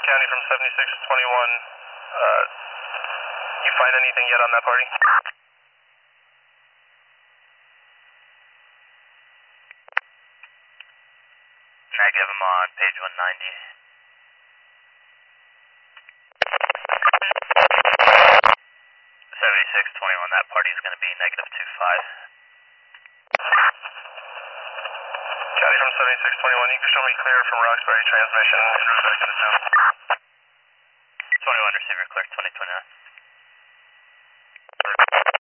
County from 7621. You find anything yet on that party? Negative, I'm on page 190. 7621, that party is going to be negative 25. County from 7621, you can show me clear from Roxbury transmission and route back into town. 21 receiver clear, 2029.